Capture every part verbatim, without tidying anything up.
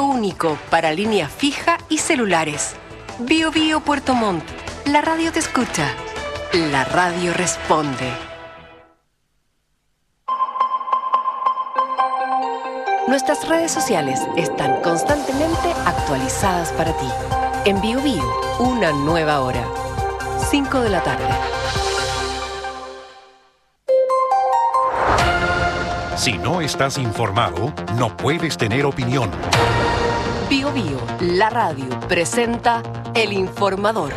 servicio único para línea fija y celulares. Bio Bio Puerto Montt. La radio te escucha. La radio responde. Nuestras redes sociales están constantemente actualizadas para ti. En Bio Bio, una nueva hora. cinco de la tarde. Si no estás informado, no puedes tener opinión. Bio Bio, la radio, presenta El Informador.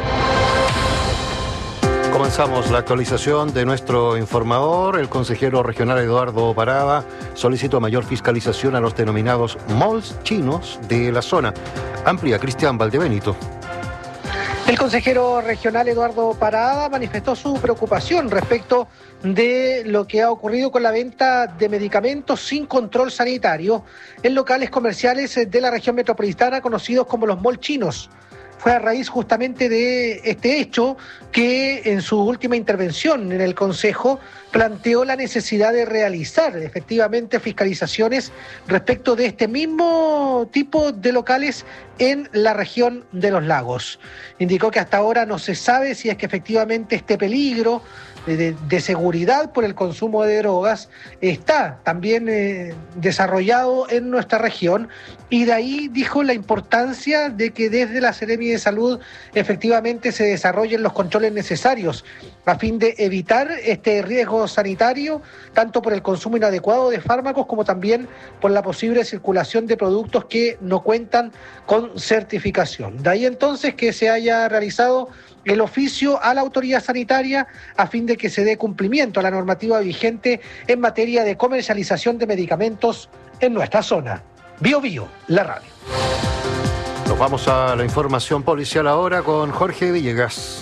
Comenzamos la actualización de nuestro informador. El consejero regional Eduardo Parada solicitó mayor fiscalización a los denominados malls chinos de la zona. Amplia Cristian Valdebenito. El consejero regional Eduardo Parada manifestó su preocupación respecto de lo que ha ocurrido con la venta de medicamentos sin control sanitario en locales comerciales de la región metropolitana conocidos como los malls chinos. Fue a raíz justamente de este hecho que en su última intervención en el Consejo planteó la necesidad de realizar efectivamente fiscalizaciones respecto de este mismo tipo de locales en la región de los lagos. Indicó que hasta ahora no se sabe si es que efectivamente este peligro de, de seguridad por el consumo de drogas está también eh, desarrollado en nuestra región, y de ahí dijo la importancia de que desde la Seremi de Salud efectivamente se desarrollen los controles necesarios a fin de evitar este riesgo sanitario, tanto por el consumo inadecuado de fármacos como también por la posible circulación de productos que no cuentan con certificación. De ahí entonces que se haya realizado el oficio a la autoridad sanitaria a fin de que se dé cumplimiento a la normativa vigente en materia de comercialización de medicamentos en nuestra zona. Bio Bio, la radio. Nos vamos a la información policial ahora con Jorge Villegas.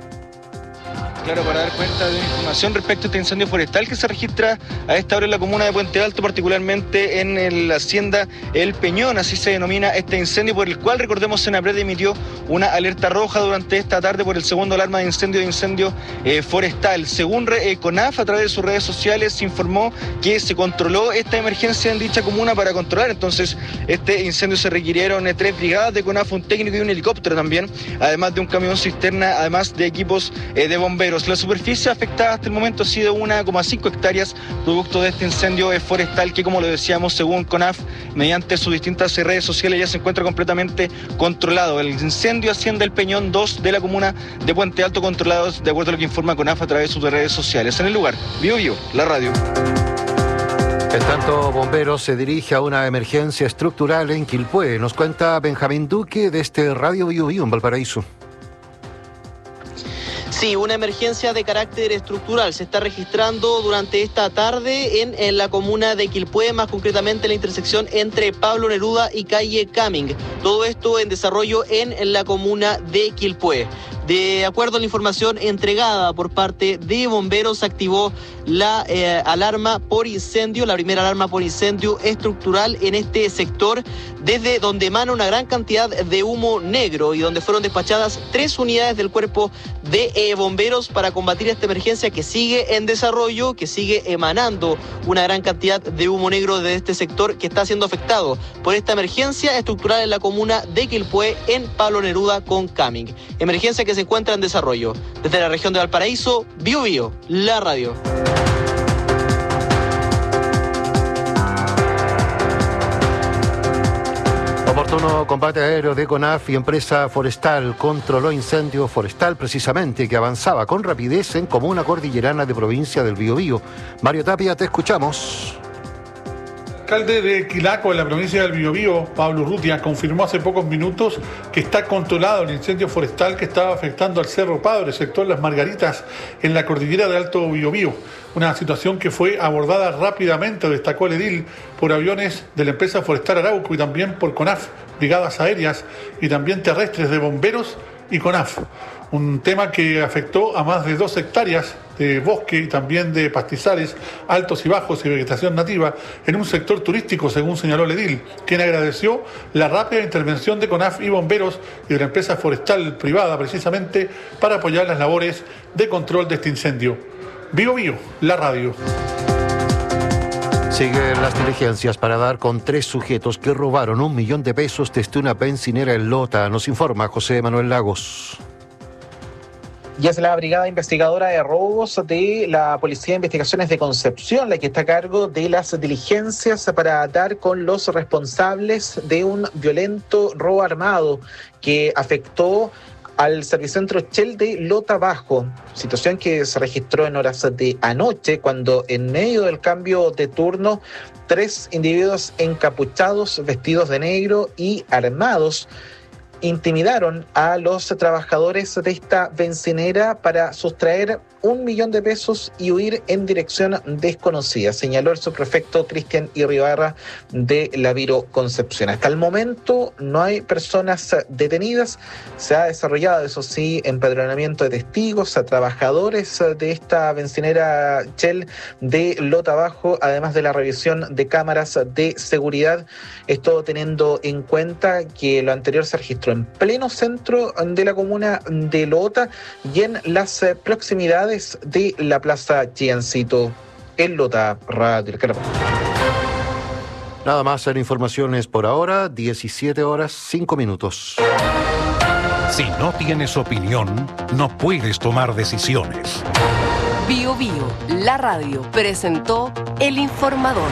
Claro, para dar cuenta de una información respecto a este incendio forestal que se registra a esta hora en la comuna de Puente Alto, particularmente en la hacienda El Peñón, así se denomina este incendio, por el cual, recordemos, Senapred emitió una alerta roja durante esta tarde por el segundo alarma de incendio de incendio eh, forestal. Según eh, CONAF, a través de sus redes sociales, se informó que se controló esta emergencia en dicha comuna. Para controlar entonces este incendio se requirieron eh, tres brigadas de CONAF, un técnico y un helicóptero también, además de un camión cisterna, además de equipos eh, de bomberos. La superficie afectada hasta el momento ha sido una coma cinco hectáreas, producto de este incendio forestal que, como lo decíamos, según CONAF, mediante sus distintas redes sociales, ya se encuentra completamente controlado. El incendio Hacienda El Peñón dos de la comuna de Puente Alto, controlados de acuerdo a lo que informa CONAF a través de sus redes sociales. En el lugar, Bio Bio, la radio. En tanto, bomberos se dirige a una emergencia estructural en Quilpué. Nos cuenta Benjamín Duque desde Radio Bio Bio en Valparaíso. Sí, una emergencia de carácter estructural se está registrando durante esta tarde en, en la comuna de Quilpué, más concretamente en la intersección entre Pablo Neruda y calle Cumming. Todo esto en desarrollo en, en la comuna de Quilpué. De acuerdo a la información entregada por parte de bomberos, se activó la eh, alarma por incendio, la primera alarma por incendio estructural en este sector, desde donde emana una gran cantidad de humo negro y donde fueron despachadas tres unidades del cuerpo de eh, bomberos para combatir esta emergencia que sigue en desarrollo, que sigue emanando una gran cantidad de humo negro de este sector que está siendo afectado por esta emergencia estructural en la comuna de Quilpué, en Pablo Neruda con Cumming. Emergencia que se encuentra en desarrollo. Desde la región de Valparaíso, Bio Bio, la radio. Oportuno combate aéreo de CONAF y empresa forestal controló incendio forestal precisamente que avanzaba con rapidez en comuna cordillerana de provincia del Biobío. Mario Tapia, te escuchamos. El alcalde de Quilaco, en la provincia del Biobío, Pablo Urrutia, confirmó hace pocos minutos que está controlado el incendio forestal que estaba afectando al Cerro Padre, sector Las Margaritas, en la cordillera de Alto Biobío. Una situación que fue abordada rápidamente, destacó el edil, por aviones de la empresa forestal Arauco y también por CONAF, brigadas aéreas y también terrestres de bomberos y CONAF. Un tema que afectó a más de dos hectáreas de bosque y también de pastizales altos y bajos y vegetación nativa en un sector turístico, según señaló el edil, quien agradeció la rápida intervención de CONAF y bomberos y de la empresa forestal privada precisamente para apoyar las labores de control de este incendio. Bio Bio, la radio. Siguen las diligencias para dar con tres sujetos que robaron un millón de pesos desde una bencinera en Lota. Nos informa José Manuel Lagos. Y es la Brigada Investigadora de Robos de la Policía de Investigaciones de Concepción la que está a cargo de las diligencias para dar con los responsables de un violento robo armado que afectó al Servicentro Shell de Lota Bajo, situación que se registró en horas de anoche cuando en medio del cambio de turno tres individuos encapuchados, vestidos de negro y armados intimidaron a los trabajadores de esta bencinera para sustraer un millón de pesos y huir en dirección desconocida, señaló el subprefecto Cristian Irribarra de la Viro Concepción. Hasta el momento no hay personas detenidas, se ha desarrollado, eso sí, empadronamiento de testigos a trabajadores de esta bencinera Shell de Lota Bajo, además de la revisión de cámaras de seguridad, esto teniendo en cuenta que lo anterior se registró en pleno centro de la comuna de Lota y en las proximidades de la Plaza Chiancito en Lota. Radio El Caracol. Nada más en informaciones por ahora, diecisiete horas cinco minutos. Si no tienes opinión, no puedes tomar decisiones. Bio Bio, la radio, presentó El Informador.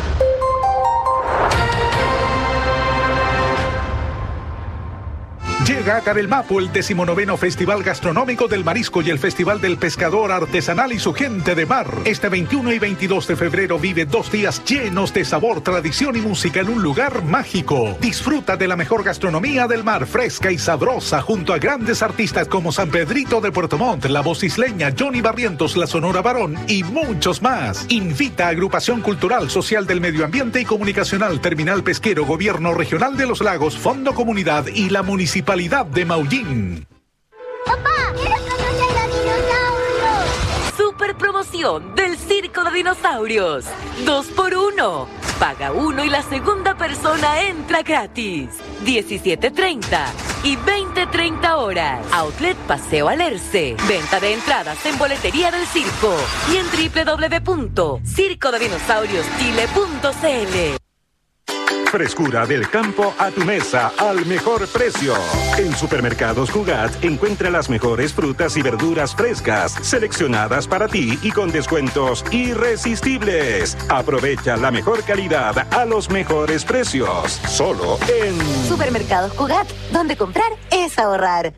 Llega a Carelmapo el decimonoveno Festival Gastronómico del Marisco y el Festival del Pescador Artesanal y su gente de mar. Este veintiuno y veintidós de febrero vive dos días llenos de sabor, tradición y música en un lugar mágico. Disfruta de la mejor gastronomía del mar, fresca y sabrosa, junto a grandes artistas como San Pedrito de Puerto Montt, La Voz Isleña, Johnny Barrientos, La Sonora Varón y muchos más. Invita a Agrupación Cultural, Social del Medio Ambiente y Comunicacional, Terminal Pesquero, Gobierno Regional de los Lagos, Fondo Comunidad y la Municipalidad de Maullín. ¡Papá! ¡Quiero conocer a dinosaurios! Super promoción del Circo de Dinosaurios. Dos por uno. Paga uno y la segunda persona entra gratis. diecisiete treinta y veinte treinta horas. Outlet Paseo Alerce. Venta de entradas en boletería del circo y en doble u doble u doble u punto circo de dinosaurios chile punto c l. Frescura del campo a tu mesa al mejor precio. En Supermercados Cugat encuentra las mejores frutas y verduras frescas, seleccionadas para ti y con descuentos irresistibles. Aprovecha la mejor calidad a los mejores precios. Solo en Supermercados Cugat, donde comprar es ahorrar.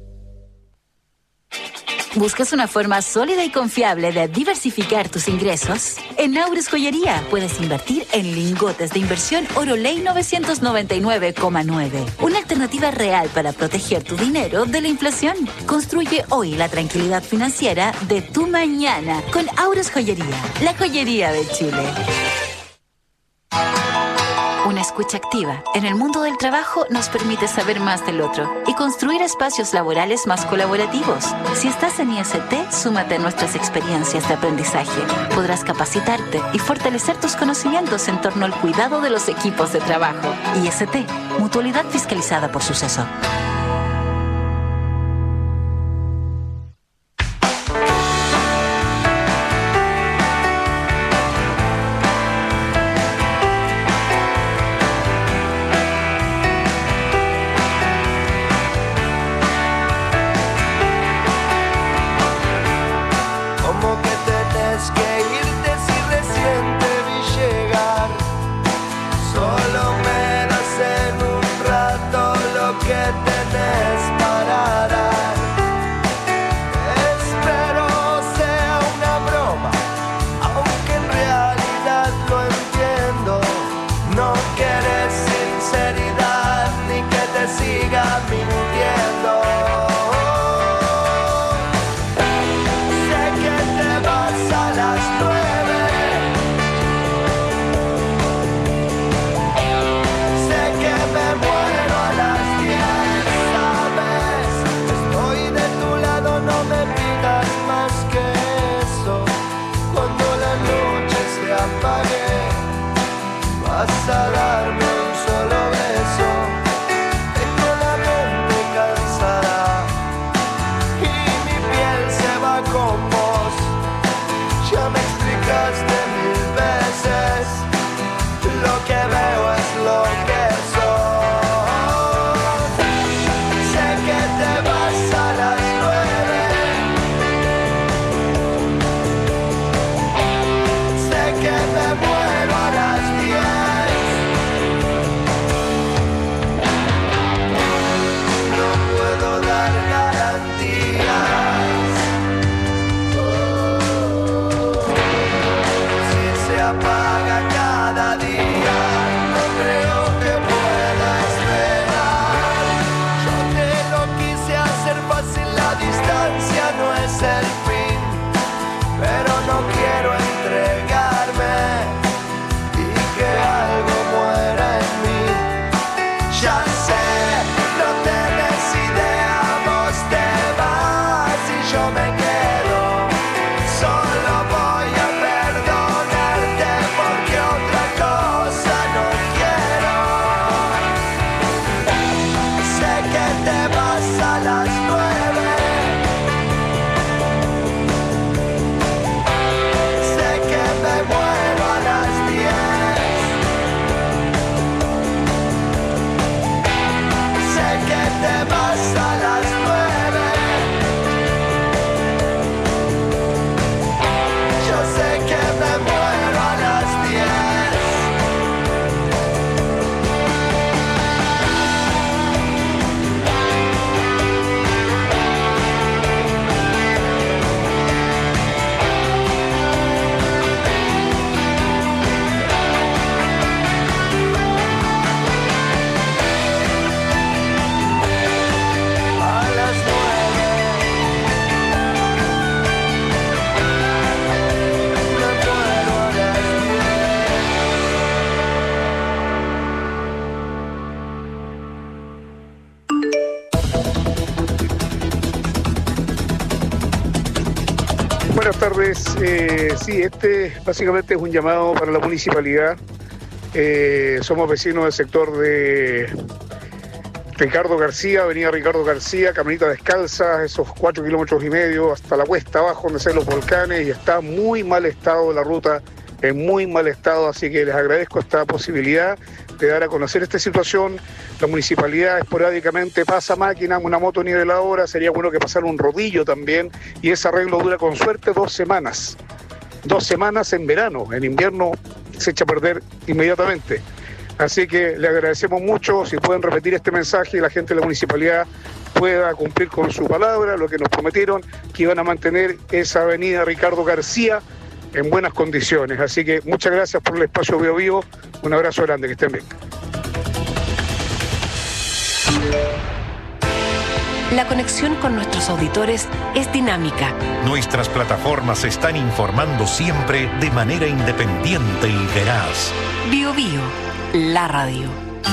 ¿Buscas una forma sólida y confiable de diversificar tus ingresos? En Aures Joyería puedes invertir en lingotes de inversión Oroley novecientos noventa y nueve coma nueve. Una alternativa real para proteger tu dinero de la inflación. Construye hoy la tranquilidad financiera de tu mañana con Aures Joyería, la joyería de Chile. Una escucha activa en el mundo del trabajo nos permite saber más del otro y construir espacios laborales más colaborativos. Si estás en I S T, súmate a nuestras experiencias de aprendizaje. Podrás capacitarte y fortalecer tus conocimientos en torno al cuidado de los equipos de trabajo. I S T, Mutualidad Fiscalizada por Suceso. Solo menos en un rato lo que tenés. Buenas tardes. Eh, sí, este básicamente es un llamado para la municipalidad. Eh, somos vecinos del sector de Ricardo García, avenida Ricardo García, Caminita Descalza, esos cuatro kilómetros y medio hasta la cuesta abajo donde se los volcanes, y está muy mal estado la ruta, en muy mal estado, así que les agradezco esta posibilidad de dar a conocer esta situación. La municipalidad esporádicamente pasa máquina, una moto niveladora, sería bueno que pasara un rodillo también, y ese arreglo dura con suerte dos semanas. Dos semanas en verano, en invierno se echa a perder inmediatamente. Así que le agradecemos mucho, si pueden repetir este mensaje y la gente de la municipalidad pueda cumplir con su palabra, lo que nos prometieron, que iban a mantener esa avenida Ricardo García en buenas condiciones. Así que muchas gracias por el espacio Bio Vivo, un abrazo grande, que estén bien. La conexión con nuestros auditores es dinámica. Nuestras plataformas están informando siempre de manera independiente y veraz. Bio Bio, la radio.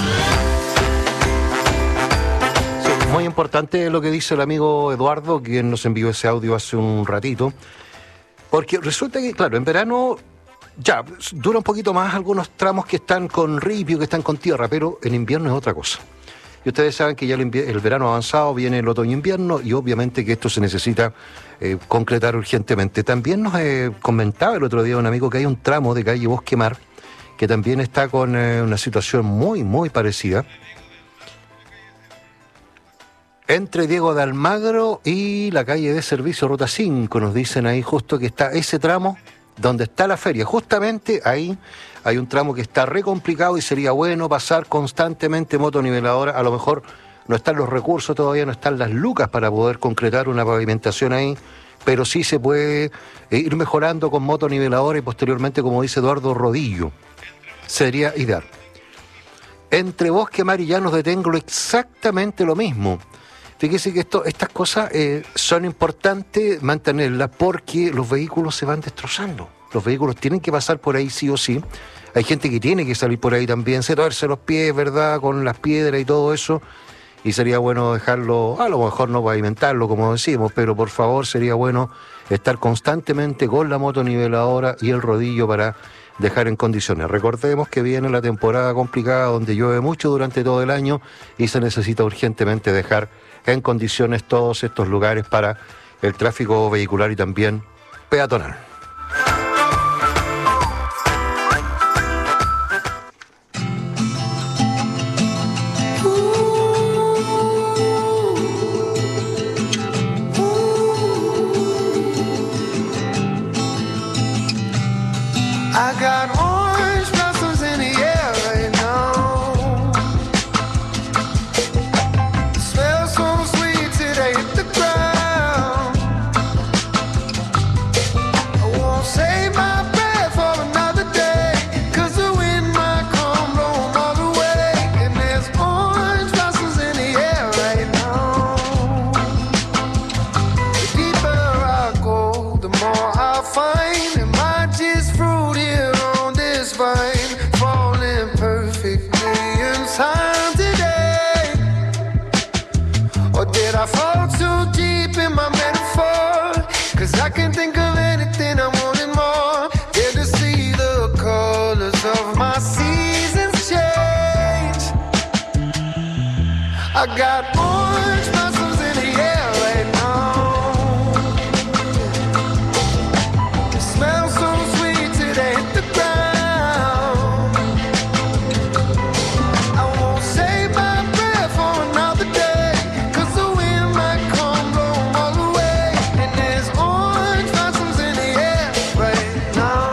Sí, muy importante lo que dice el amigo Eduardo, quien nos envió ese audio hace un ratito. Porque resulta que, claro, en verano ya dura un poquito más algunos tramos que están con ripio, que están con tierra, pero en invierno es otra cosa. Y ustedes saben que ya el, el verano avanzado, viene el otoño-invierno, y obviamente que esto se necesita eh, concretar urgentemente. También nos eh, comentaba el otro día un amigo que hay un tramo de calle Bosque Mar que también está con eh, una situación muy, muy parecida, entre Diego de Almagro y la calle de servicio Ruta cinco, nos dicen ahí justo que está ese tramo donde está la feria. Justamente ahí hay un tramo que está re complicado y sería bueno pasar constantemente motoniveladora. A lo mejor no están los recursos todavía, no están las lucas para poder concretar una pavimentación ahí, pero sí se puede ir mejorando con motoniveladora y posteriormente, como dice Eduardo, rodillo. Sería ideal. Entre Bosque Mar y Llanos de Tenglo exactamente lo mismo. Fíjese que esto, estas cosas eh, son importantes mantenerlas porque los vehículos se van destrozando. Los vehículos tienen que pasar por ahí sí o sí. Hay gente que tiene que salir por ahí también, se torce los pies, ¿verdad?, con las piedras y todo eso. Y sería bueno dejarlo, a lo mejor no pavimentarlo, como decimos, pero por favor sería bueno estar constantemente con la motoniveladora y el rodillo para dejar en condiciones. Recordemos que viene la temporada complicada donde llueve mucho durante todo el año y se necesita urgentemente dejar en condiciones todos estos lugares para el tráfico vehicular y también peatonal. I got orange blossoms in the air right now. It smells so sweet till they hit the ground. I won't save my breath for another day, 'cause the wind might come blowing all the way. And there's orange blossoms in the air right now. The deeper I go, the more I find it might just fruit here on this vine, falling perfectly in time today. Or did I fall too deep in my metaphor? 'Cause I can think of anything I want and more. Did to see the colors of my seasons change. I got orange blossoms in the air right now. It smells so sweet till they hit the ground. I won't save my breath for another day, 'cause the wind might come blowing all the way. And there's orange blossoms in the air right now.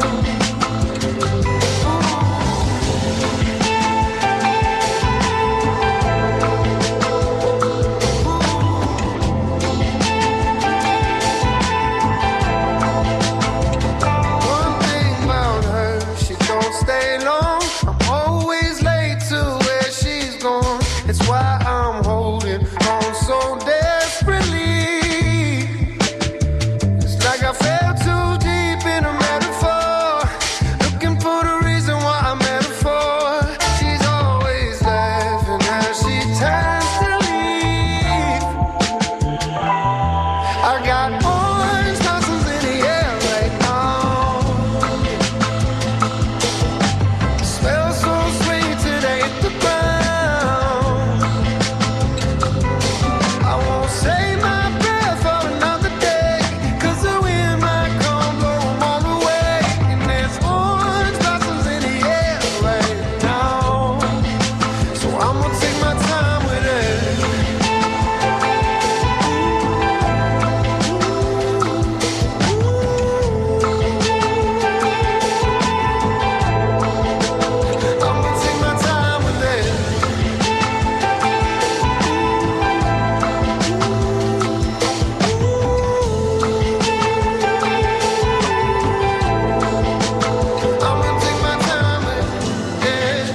One thing about her, she don't stay long. I'm always late to where she's gone. It's why I'm holding on so desperately. It's like I fell too deep in a metaphor, looking for the reason why I met her for. She's always laughing as she turns to leave. I got orange blossoms in the I'm gonna take my time with it. I'm gonna take my time with it. I'm gonna take my time with it.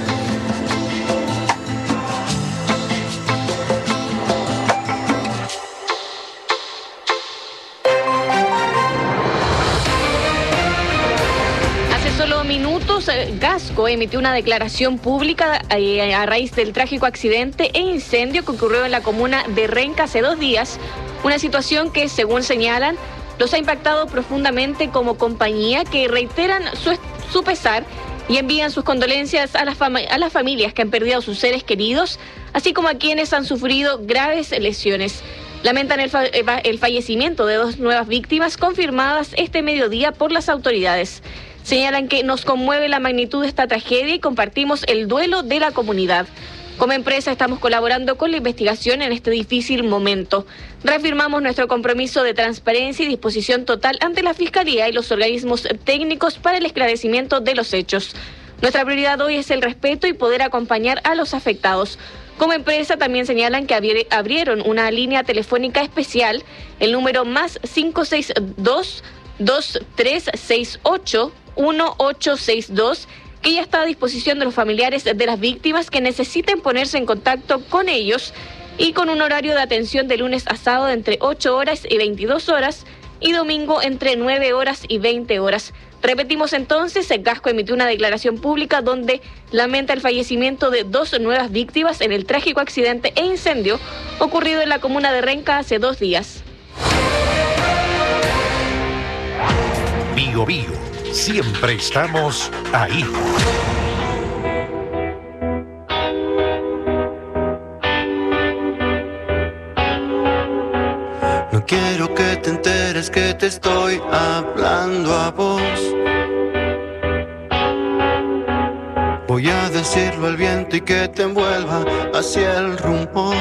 Hace solo minutos, eh, Gasco emitió una declaración pública eh, a raíz del trágico accidente e incendio que ocurrió en la comuna de Renca hace dos días. Una situación que, según señalan, los ha impactado profundamente como compañía, que reiteran su, su pesar y envían sus condolencias a las, fama- a las familias que han perdido a sus seres queridos, así como a quienes han sufrido graves lesiones. Lamentan el, fa- el fallecimiento de dos nuevas víctimas confirmadas este mediodía por las autoridades. Señalan que nos conmueve la magnitud de esta tragedia y compartimos el duelo de la comunidad. Como empresa estamos colaborando con la investigación en este difícil momento. Reafirmamos nuestro compromiso de transparencia y disposición total ante la Fiscalía y los organismos técnicos para el esclarecimiento de los hechos. Nuestra prioridad hoy es el respeto y poder acompañar a los afectados. Como empresa también señalan que abri- abrieron una línea telefónica especial, el número más cinco seis dos, dos tres seis ocho, uno ocho seis dos, que ya está a disposición de los familiares de las víctimas que necesiten ponerse en contacto con ellos, y con un horario de atención de lunes a sábado entre ocho horas y veintidós horas y domingo entre nueve horas y veinte horas. Repetimos entonces, el Gasco emitió una declaración pública donde lamenta el fallecimiento de dos nuevas víctimas en el trágico accidente e incendio ocurrido en la comuna de Renca hace dos días. Bio Bio, siempre estamos ahí. No quiero que te enteres que te estoy hablando a vos. Voy a decirlo al viento y que te envuelva hacia el rumor.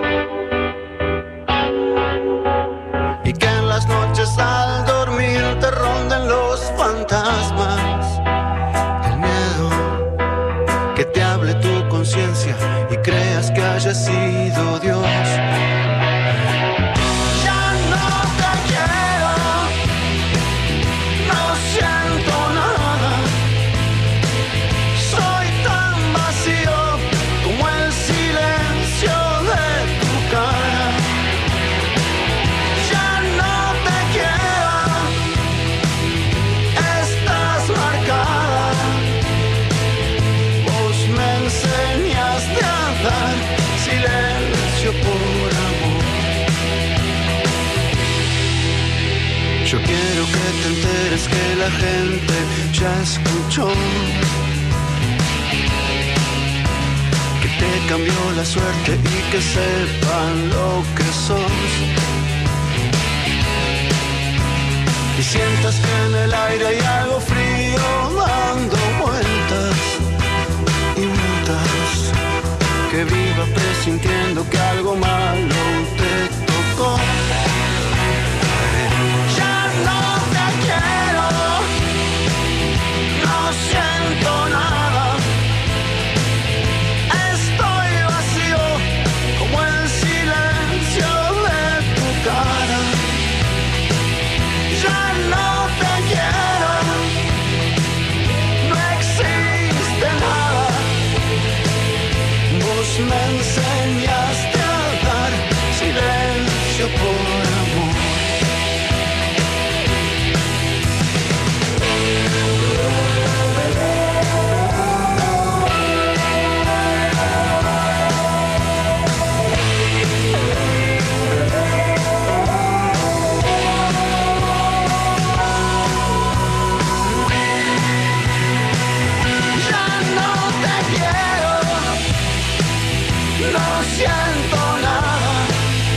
Y que en las noches al dormir te ronden los fantasmas. El miedo, que te hable tu conciencia y creas que haya sido Dios. Yo quiero que te enteres que la gente ya escuchó, que te cambió la suerte y que sepan lo que sos. Y sientas que en el aire hay algo frío dando vueltas y vueltas, que viva presintiendo que algo malo te tocó. No siento nada, estoy vacío como el silencio de tu cara. Ya no te quiero, no existe nada. Vos me enseñaste a dar silencio por amor. No siento nada,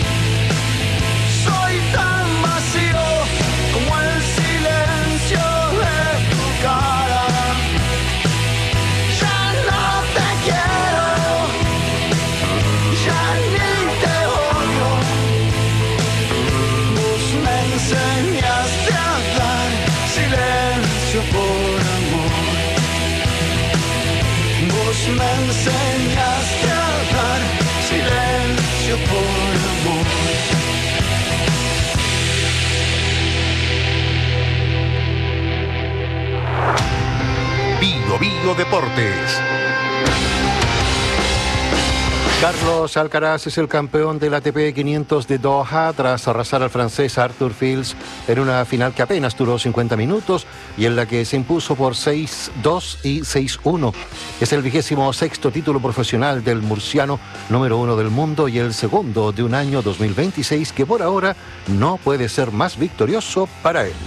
soy tan vacío como el silencio de tu cara. Ya no te quiero, Radio Deportes. Carlos Alcaraz es el campeón del A T P quinientos de Doha tras arrasar al francés Arthur Fils en una final que apenas duró cincuenta minutos y en la que se impuso por seis dos y seis uno. Es el vigésimo sexto título profesional del murciano, número uno del mundo y el segundo de un año dos mil veintiséis que por ahora no puede ser más victorioso para él.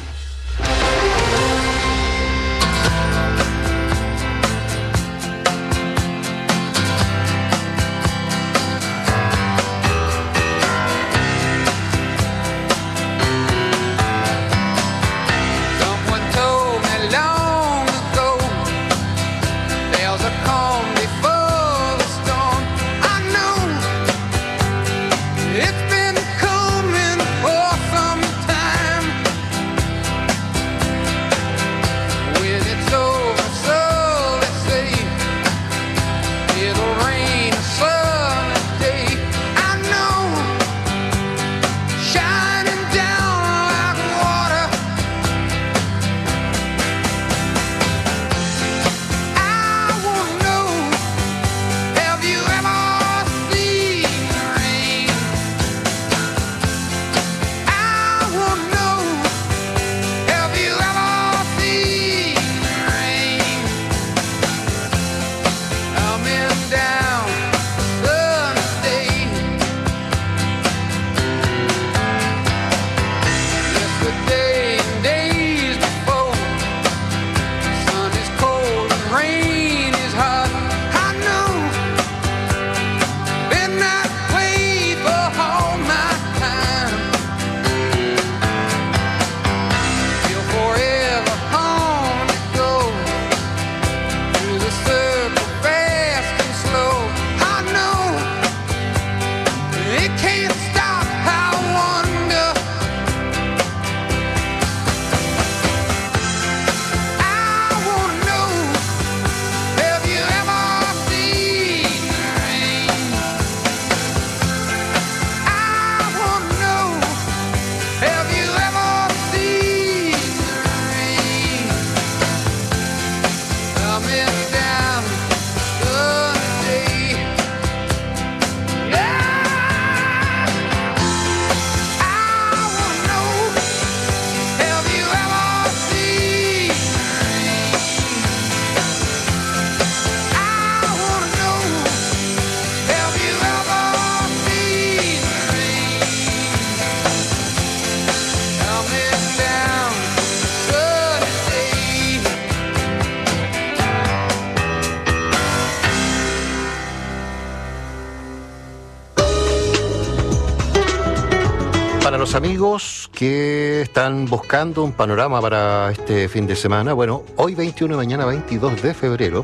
Para los amigos que están buscando un panorama para este fin de semana, bueno, hoy veintiuno y mañana veintidós de febrero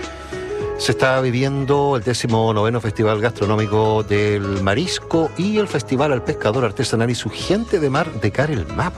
se está viviendo el décimo noveno Festival Gastronómico del Marisco y el Festival al Pescador Artesanal y su gente de mar de Carel Map.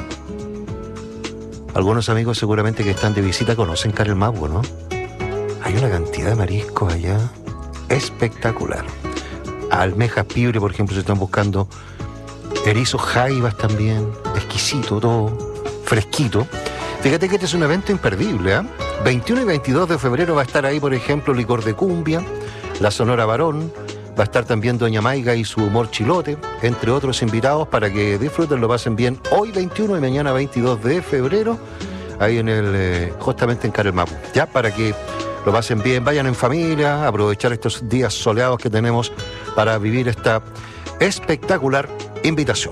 Algunos amigos seguramente que están de visita conocen Carel Map, ¿no? Hay una cantidad de mariscos allá espectacular. Almejas pibre, por ejemplo, se están buscando. Erizos jaivas también, exquisito todo, fresquito. Fíjate que este es un evento imperdible, ¿eh? veintiuno y veintidós de febrero va a estar ahí, por ejemplo, Licor de Cumbia, la Sonora Barón, va a estar también Doña Maiga y su humor chilote, entre otros invitados para que disfruten, lo pasen bien hoy veintiuno y mañana veintidós de febrero, ahí en el, eh, justamente en Carel Map, ya para que lo pasen bien, vayan en familia, aprovechar estos días soleados que tenemos para vivir esta espectacular invitación.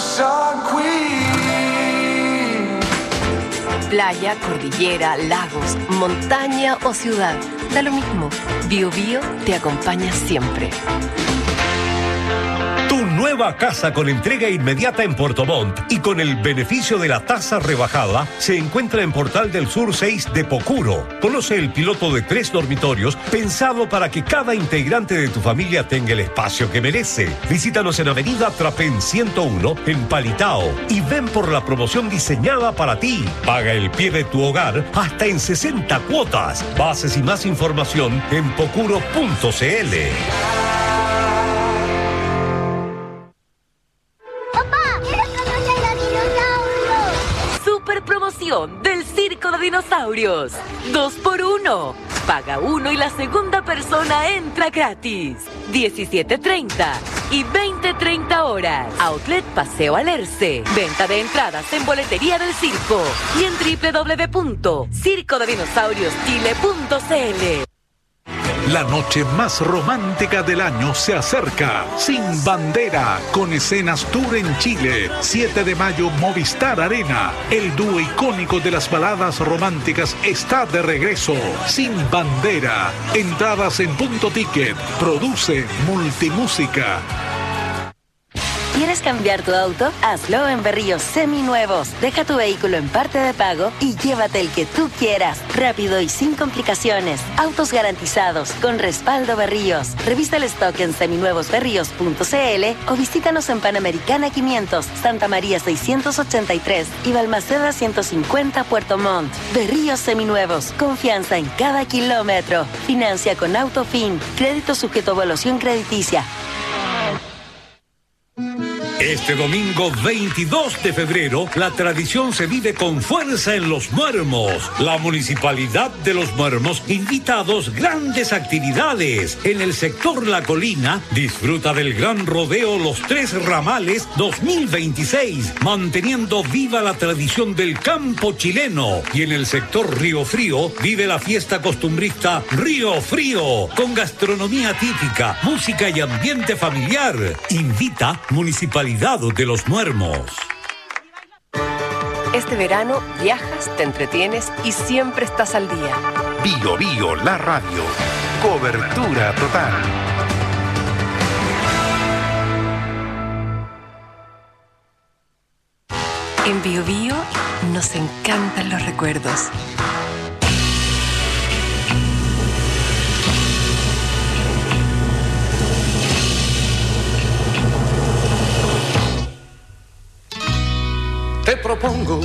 Sunshine Queen. Playa, cordillera, lagos, montaña o ciudad, da lo mismo. Bio Bio te acompaña siempre. Tu nueva casa con entrega inmediata en Puerto Montt y con el beneficio de la tasa rebajada se encuentra en Portal del Sur seis de Pocuro. Conoce el piloto de tres dormitorios pensado para que cada integrante de tu familia tenga el espacio que merece. Visítanos en Avenida Trapén ciento uno en Palitao y ven por la promoción diseñada para ti. Paga el pie de tu hogar hasta en sesenta cuotas. Bases y más información en pocuro punto cl. Promoción del Circo de Dinosaurios. Dos por uno. Paga uno y la segunda persona entra gratis. diecisiete treinta y veinte treinta horas. Outlet Paseo Alerce. Venta de entradas en boletería del circo y en doble u doble u doble u punto circo de dinosaurios chile punto cl. La noche más romántica del año se acerca. Sin Bandera, con escenas tour en Chile. siete de mayo, Movistar Arena. El dúo icónico de las baladas románticas está de regreso. Sin Bandera. Entradas en Punto Ticket. Produce Multimúsica. ¿Quieres cambiar tu auto? Hazlo en Berríos Seminuevos. Deja tu vehículo en parte de pago y llévate el que tú quieras. Rápido y sin complicaciones. Autos garantizados con respaldo Berríos. Revisa el stock en seminuevos berríos punto cl o visítanos en Panamericana quinientos, Santa María seiscientos ochenta y tres y Balmaceda ciento cincuenta Puerto Montt. Berríos Seminuevos. Confianza en cada kilómetro. Financia con Autofin. Crédito sujeto a evaluación crediticia. Este domingo veintidós de febrero, la tradición se vive con fuerza en Los Muermos. La Municipalidad de Los Muermos invita a dos grandes actividades. En el sector La Colina, disfruta del gran rodeo Los Tres Ramales dos mil veintiséis, manteniendo viva la tradición del campo chileno. Y en el sector Río Frío, vive la fiesta costumbrista Río Frío, con gastronomía típica, música y ambiente familiar. Invita Municipalidad de Los Muermos. Este verano viajas, te entretienes y siempre estás al día. Bio Bio, la radio. Cobertura total. En Bio Bio nos encantan los recuerdos. Te propongo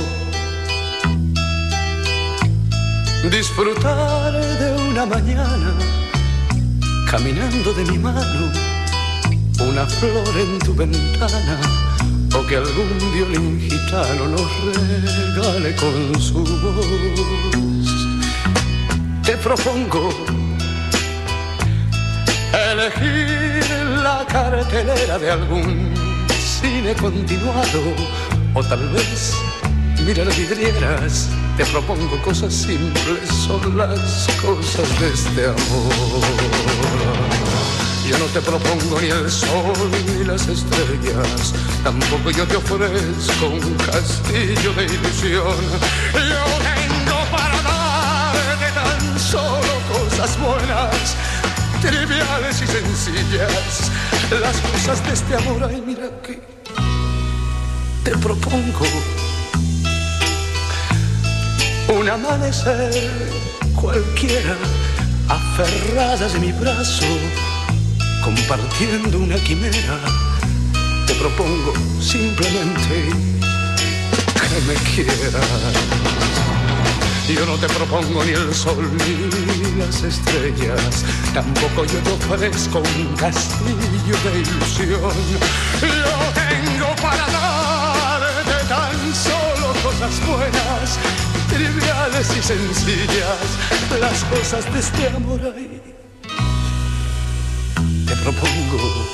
disfrutar de una mañana caminando de mi mano, una flor en tu ventana, o que algún violín gitano nos regale con su voz. Te propongo elegir la cartelera de algún cine continuado, o tal vez mirar vidrieras. Te propongo cosas simples, son las cosas de este amor. Yo no te propongo ni el sol ni las estrellas, tampoco yo te ofrezco un castillo de ilusión. Yo tengo para darte tan solo cosas buenas, triviales y sencillas, las cosas de este amor. Ay, mira que te propongo un amanecer cualquiera, aferradas de mi brazo, compartiendo una quimera. Te propongo simplemente que me quieras. Yo no te propongo ni el sol ni las estrellas, tampoco yo te ofrezco un castillo de ilusión. Yo tengo para darte tan solo cosas buenas, triviales y sencillas, las cosas de este amor. Ahí te propongo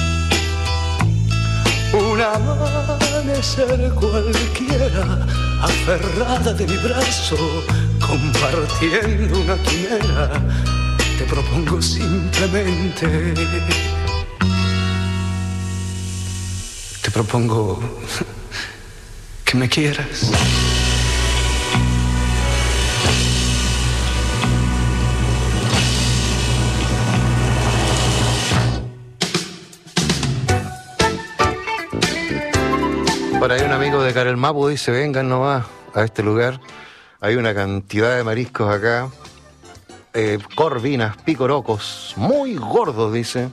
un amanecer cualquiera, aferrada de mi brazo, compartiendo una quimera. Te propongo simplemente, te propongo que me quieras. Por ahí un amigo de Karel Mapu dice, vengan nomás a este lugar. Hay una cantidad de mariscos acá. Eh, corvinas, picorocos, muy gordos, dice.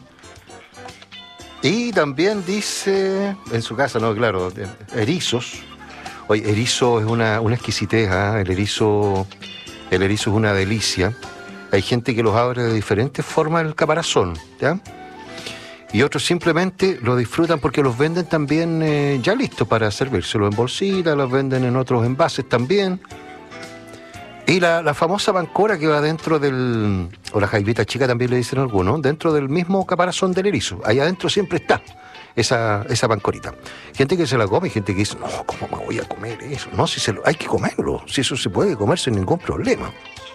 Y también dice, en su casa, no, claro, erizos. Oye, erizo es una, una exquisitez, ¿eh? El erizo, el erizo es una delicia. Hay gente que los abre de diferentes formas el caparazón, ¿ya? Y otros simplemente lo disfrutan porque los venden también eh, ya listos para servírselo en bolsita, los venden en otros envases también. Y la, la famosa pancora que va dentro del, o la jaivita chica también le dicen algunos, dentro del mismo caparazón del erizo. Ahí adentro siempre está esa, esa pancorita. Gente que se la come y gente que dice, no, ¿cómo me voy a comer eso? No, si se lo, hay que comerlo, si eso se puede comer sin ningún problema.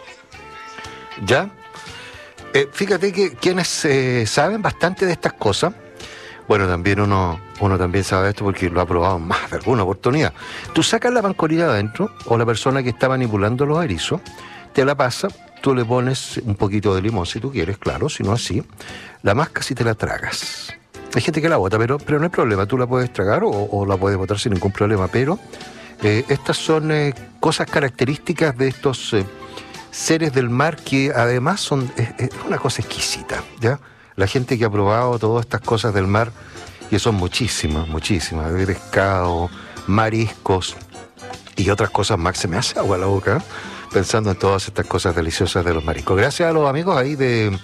¿Ya? Eh, fíjate que quienes eh, saben bastante de estas cosas, bueno, también uno, uno también sabe esto porque lo ha probado en más de alguna oportunidad. Tú sacas la pancorita adentro, o la persona que está manipulando los erizos, te la pasa, tú le pones un poquito de limón si tú quieres, claro, si no así, la mascas y te la tragas. Hay gente que la bota, pero, pero no hay problema, tú la puedes tragar o, o la puedes botar sin ningún problema, pero eh, estas son eh, cosas características de estos... Eh, seres del mar que además son es, es una cosa exquisita, ¿ya? La gente que ha probado todas estas cosas del mar, que son muchísimas, muchísimas, de pescado, mariscos y otras cosas más, se me hace agua la boca, ¿eh? Pensando en todas estas cosas deliciosas de los mariscos. Gracias a los amigos ahí de,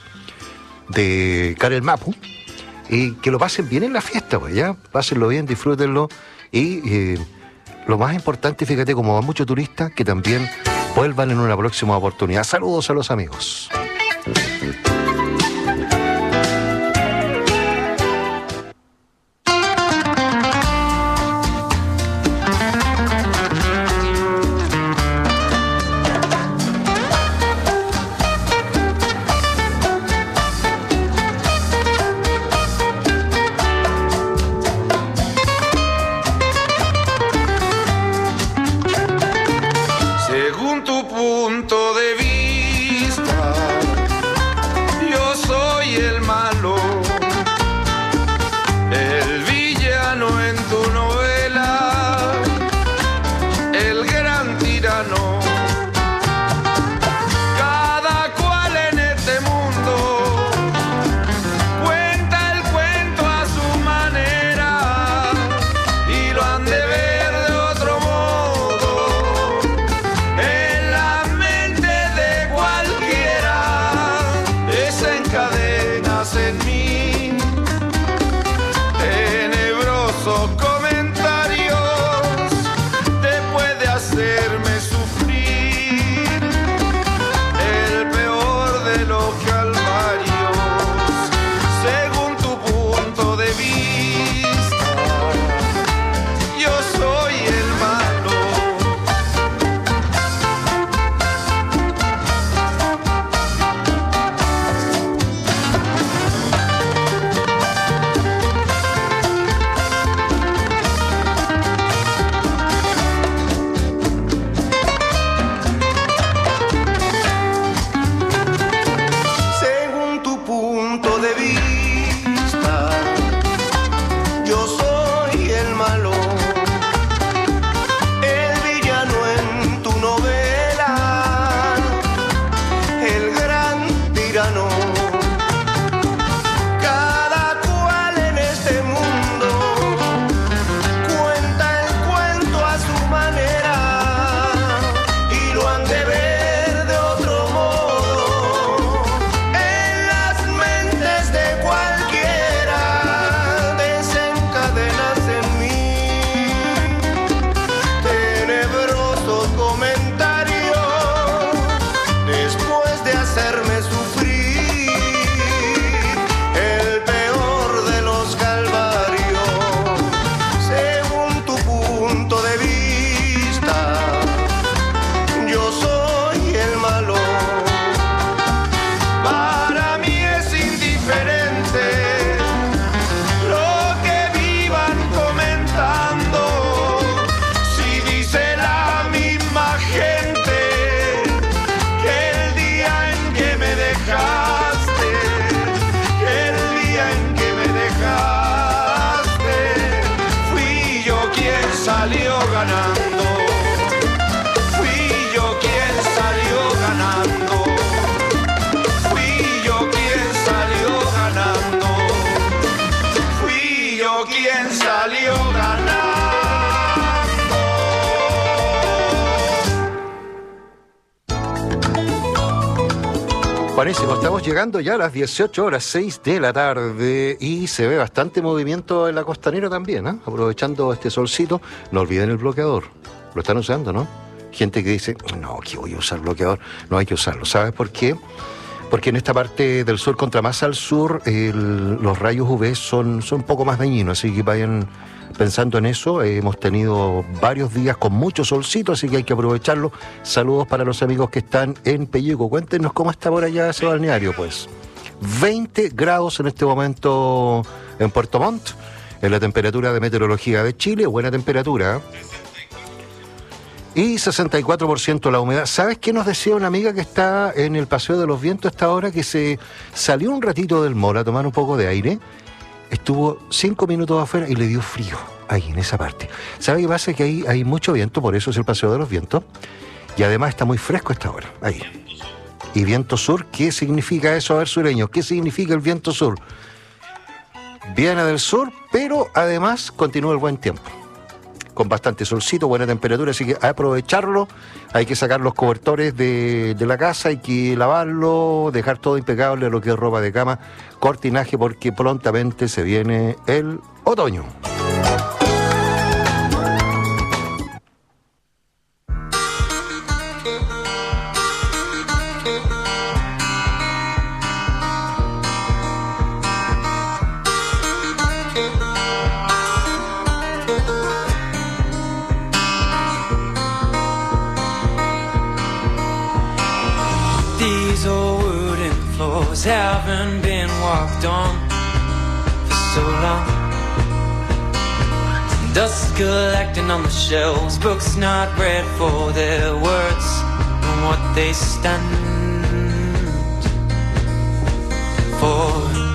de Karel Mapu, y que lo pasen bien en la fiesta, pues, ¿ya? Pásenlo bien, disfrútenlo, y eh, lo más importante, fíjate, como van muchos turistas, que también vuelvan en una próxima oportunidad. Saludos a los amigos. Según tu punto de vista, salió ganando. Fui yo quien salió ganando. Fui yo quien salió ganando. Fui yo quien salió ganando. Buenísimo, estamos llegando ya a las dieciocho horas, seis de la tarde, y se ve bastante movimiento en la costanera también, ¿eh? Aprovechando este solcito. No olviden el bloqueador, lo están usando, ¿no? Gente que dice, no, que voy a usar bloqueador. No hay que usarlo, ¿sabes por qué? Porque en esta parte del sur, contra más al sur, el, los rayos U V son, son un poco más dañinos, así que vayan pensando en eso. Eh, hemos tenido varios días con mucho solcito, así que hay que aprovecharlo. Saludos para los amigos que están en Pellico. Cuéntenos cómo está por allá ese balneario, pues. veinte grados en este momento en Puerto Montt, en la temperatura de Meteorología de Chile, buena temperatura. Y sesenta y cuatro por ciento la humedad. ¿Sabes qué nos decía una amiga que está en el Paseo de los Vientos a esta hora? Que se salió un ratito del mall a tomar un poco de aire. Estuvo cinco minutos afuera y le dio frío ahí en esa parte. ¿Sabe qué pasa? Que ahí hay mucho viento, por eso es el Paseo de los Vientos. Y además está muy fresco a esta hora, ahí. Y viento sur, ¿qué significa eso? A ver, sureños, ¿qué significa el viento sur? Viene del sur, pero además continúa el buen tiempo. Con bastante solcito, buena temperatura, así que a aprovecharlo. Hay que sacar los cobertores de, de la casa, hay que lavarlo, dejar todo impecable, lo que es ropa de cama, cortinaje, porque prontamente se viene el otoño. Haven't been walked on for so long. Dust collecting on the shelves, books not read for their words and what they stand for.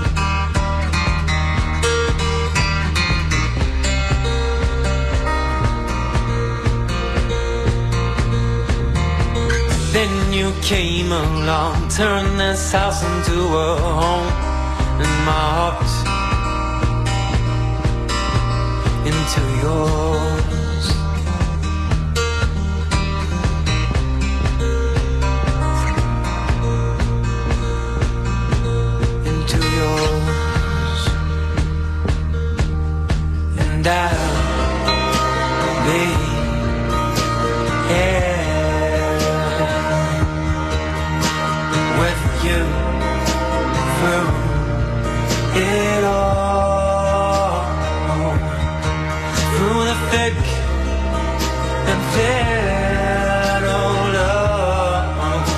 Then you came along, turned this house into a home, and my heart into yours. Into yours. And I'll be here you through it all, through the thick and thin of love,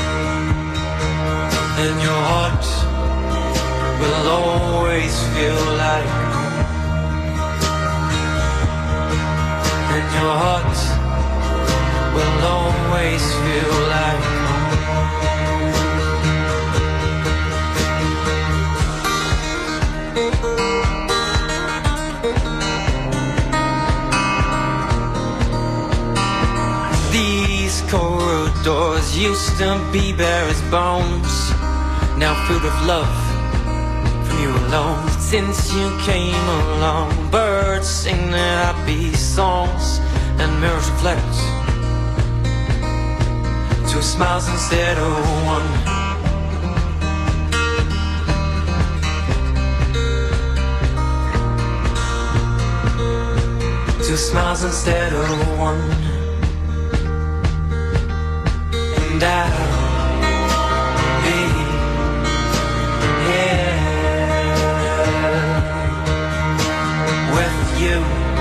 and your heart will always feel like home, and your heart will always feel like home. These corridors used to be bare as bones, now filled with love from you alone. Since you came along, birds sing their happy songs and mirrors reflect two smiles instead of one. Two smiles instead of one. And I'll be here with you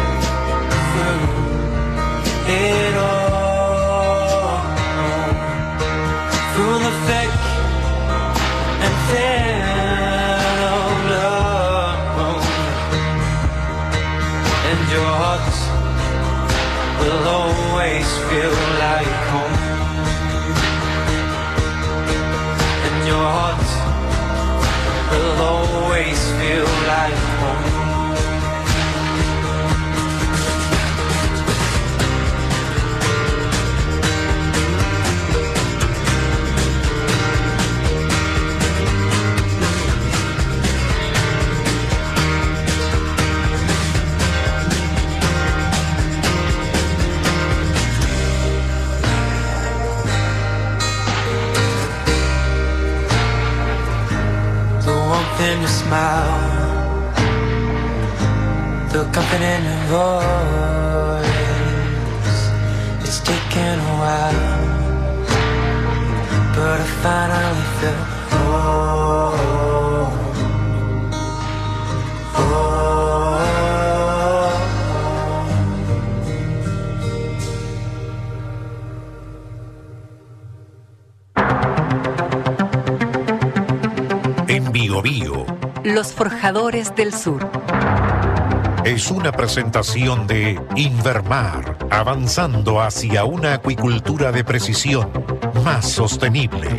through it all, through the thick and thin of love, and your heart will always feel like home, and your heart will always feel like home. smile. The company in her voice, it's taken a while, but I finally feel oh, oh, En Bio Bio. Los Forjadores del Sur. Es una presentación de Invermar, avanzando hacia una acuicultura de precisión más sostenible.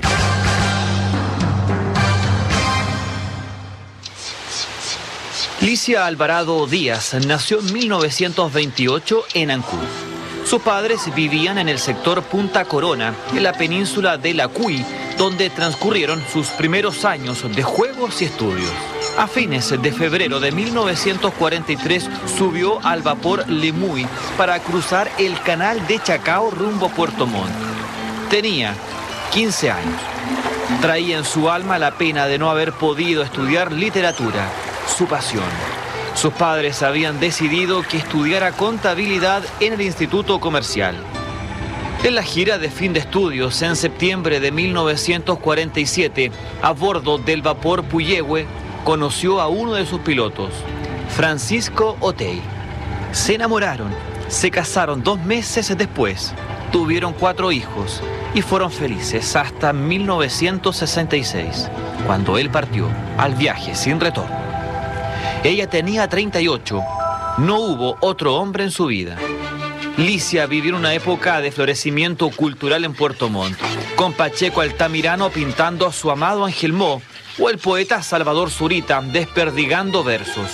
Licia Alvarado Díaz nació en mil novecientos veintiocho en Ancud. Sus padres vivían en el sector Punta Corona, en la península de La Cuy, donde transcurrieron sus primeros años de juegos y estudios. A fines de febrero de mil novecientos cuarenta y tres subió al vapor Lemuy para cruzar el canal de Chacao rumbo a Puerto Montt. Tenía quince años. Traía en su alma la pena de no haber podido estudiar literatura, su pasión. Sus padres habían decidido que estudiara contabilidad en el Instituto Comercial. En la gira de fin de estudios en septiembre de mil novecientos cuarenta y siete, a bordo del vapor Puyehue, conoció a uno de sus pilotos, Francisco Otey. Se enamoraron, se casaron dos meses después, tuvieron cuatro hijos y fueron felices hasta mil novecientos sesenta y seis, cuando él partió al viaje sin retorno. Ella tenía treinta y ocho, no hubo otro hombre en su vida. Licia vivió una época de florecimiento cultural en Puerto Montt, con Pacheco Altamirano pintando a su amado Ángel Mo, o el poeta Salvador Zurita desperdigando versos.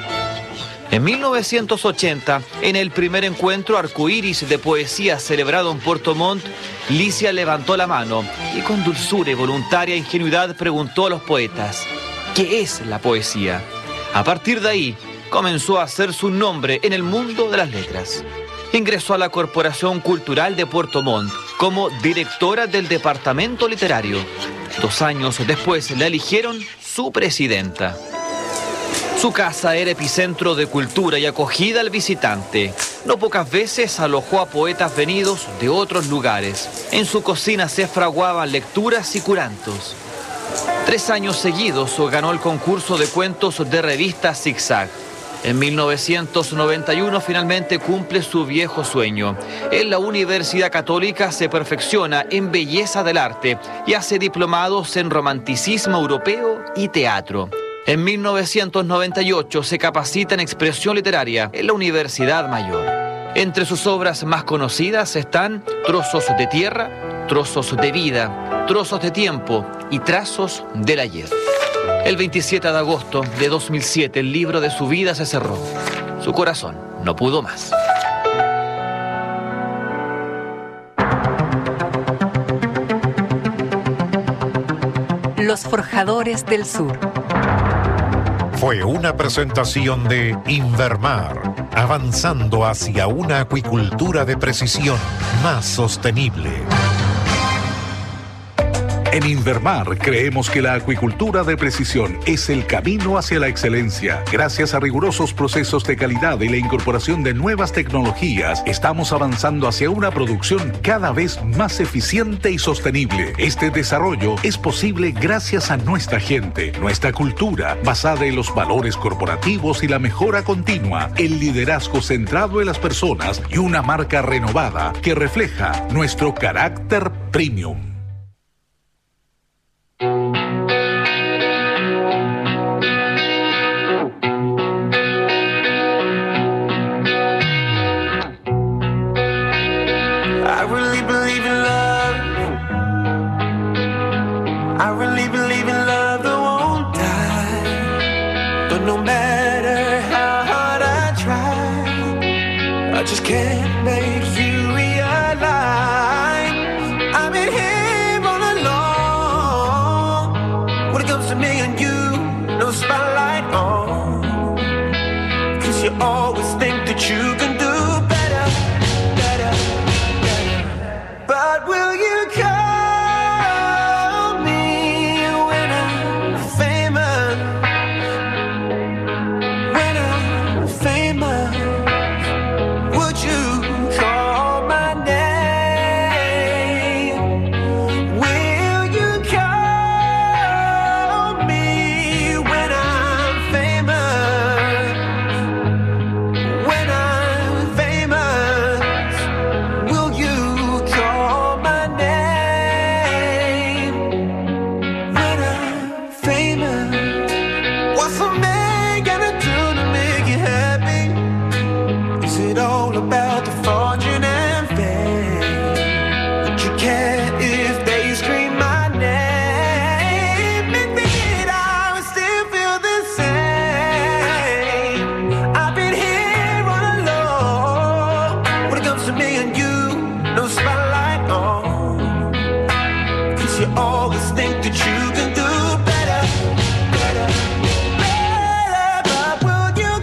En mil novecientos ochenta, en el primer encuentro arcoíris de poesía celebrado en Puerto Montt, Licia levantó la mano y con dulzura y voluntaria ingenuidad preguntó a los poetas, ¿qué es la poesía? A partir de ahí, comenzó a hacer su nombre en el mundo de las letras. Ingresó a la Corporación Cultural de Puerto Montt como directora del departamento literario. Dos años después la eligieron su presidenta. Su casa era epicentro de cultura y acogida al visitante. No pocas veces alojó a poetas venidos de otros lugares. En su cocina se fraguaban lecturas y curantos. Tres años seguidos ganó el concurso de cuentos de revista Zigzag. En mil novecientos noventa y uno finalmente cumple su viejo sueño. En la Universidad Católica se perfecciona en belleza del arte y hace diplomados en romanticismo europeo y teatro. En mil novecientos noventa y ocho se capacita en expresión literaria en la Universidad Mayor. Entre sus obras más conocidas están Trozos de tierra, Trozos de vida, Trozos de tiempo y Trazos del ayer. El veintisiete de agosto de dos mil siete el libro de su vida se cerró. Su corazón no pudo más. Los Forjadores del Sur. Fue una presentación de Invermar, avanzando hacia una acuicultura de precisión más sostenible. En Invermar creemos que la acuicultura de precisión es el camino hacia la excelencia. Gracias a rigurosos procesos de calidad y la incorporación de nuevas tecnologías, estamos avanzando hacia una producción cada vez más eficiente y sostenible. Este desarrollo es posible gracias a nuestra gente, nuestra cultura, basada en los valores corporativos y la mejora continua, el liderazgo centrado en las personas y una marca renovada que refleja nuestro carácter premium. all about the fortune and fame. But you care if they scream my name. And thinking I would still feel the same. I've been here all alone. When it comes to me and you, no spotlight on. Cause you always think that you can do better, better, better. But will you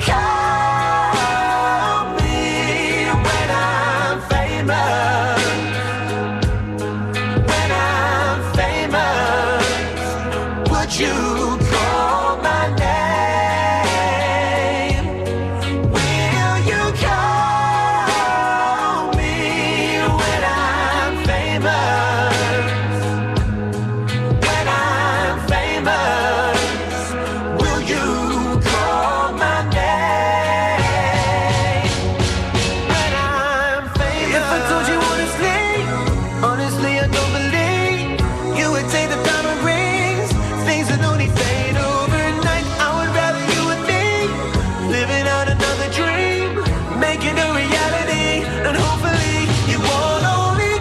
call me when I'm famous? When I'm famous, would you call my name? Will you call me when I'm famous? When I'm famous, will you call my name? When I'm famous. If I told you honestly, honestly I don't believe you would take the diamond rings. Things that only fade overnight. I would rather you and me living out another dream, making a reality, and hopefully you won't only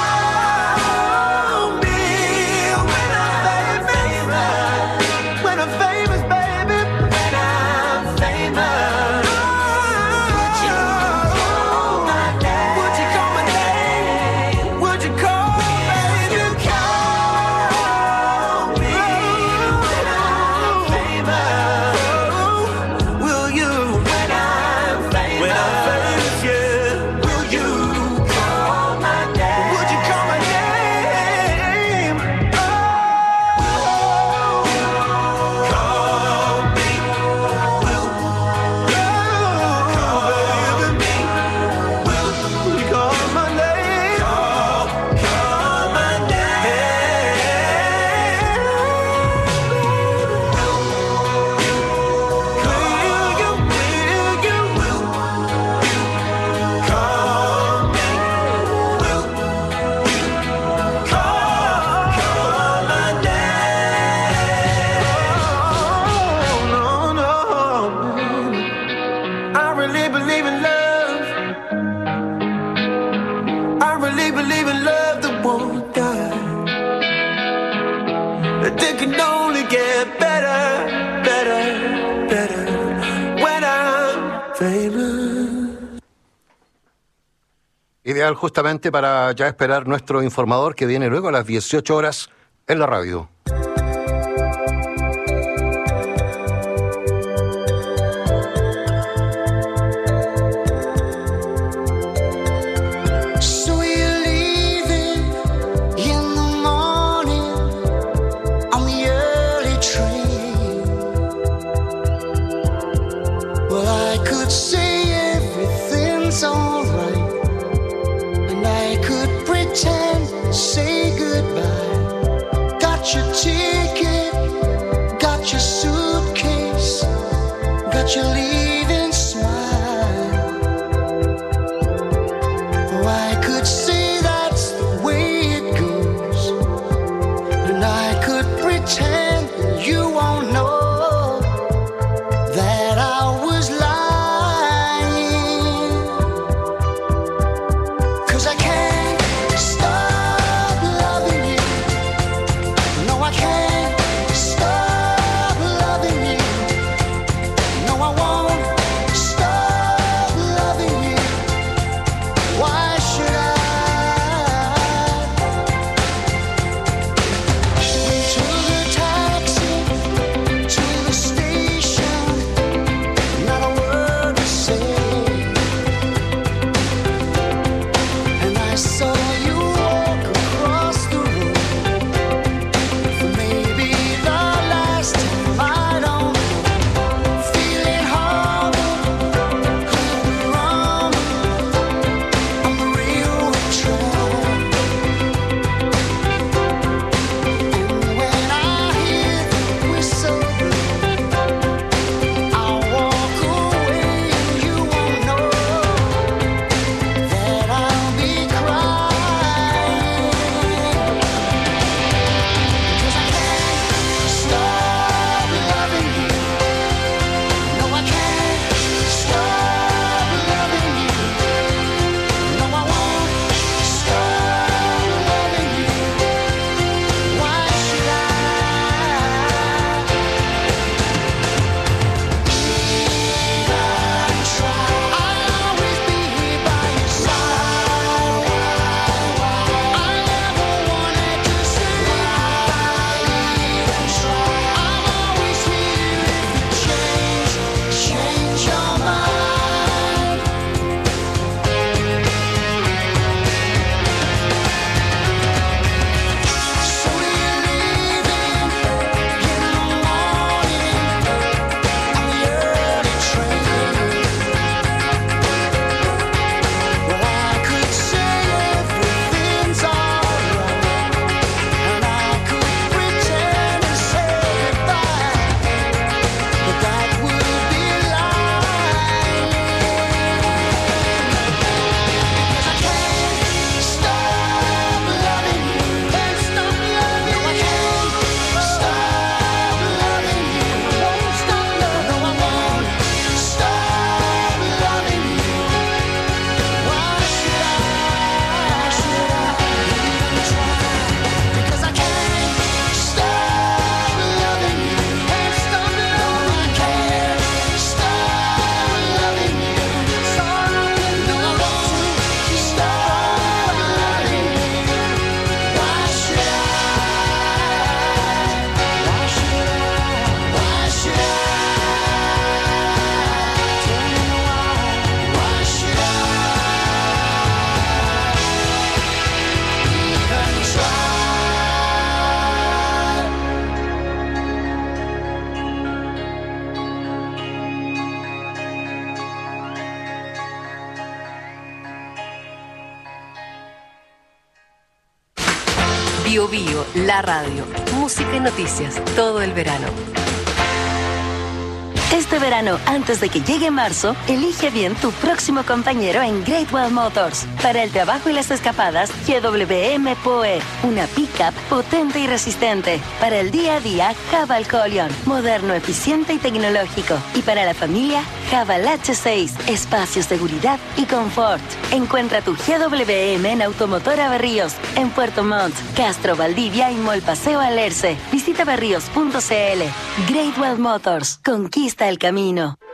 call me when I'm famous. When I'm famous, baby. When I'm famous, would you call my name? Would you call my name? Would you call me? Would you call me when I'm famous? Will you? When I'm famous. When I'm famous, yeah. Will you call my name? Would you call my name? Oh, call me. Will you call me? Will you call my name? Call, call my I really believe in love. I really believe in love that won't die. That it can only get better, better, better when I'm famous. Ideal justamente para ya esperar nuestro informador que viene luego a las dieciocho horas en la radio. So you're leaving in the morning on the early train. Well, I could say everything's alright, and I could pretend to say goodbye. Got your ticket, got your suitcase, got your leaving smile. Oh, I could say that's the way it goes, and I could pretend you won't know that I was lying. 'Cause I can't stop loving you. No, I can't stop loving you. No, I won't stop loving you. Why should I? Bio Bio, la radio, música y noticias, todo el verano. Este verano, antes de que llegue marzo, elige bien tu próximo compañero en Great Wall Motors. Para el trabajo y las escapadas, G W M Poe, una pickup potente y resistente. Para el día a día, Haval Colion, moderno, eficiente y tecnológico. Y para la familia, Haval H seis, espacio, seguridad y confort. Encuentra tu G W M en Automotora Berríos, en Puerto Montt, Castro, Valdivia y Mall Paseo Alerce. Visita berríos punto c l. Great Wall Motors, conquista el camino.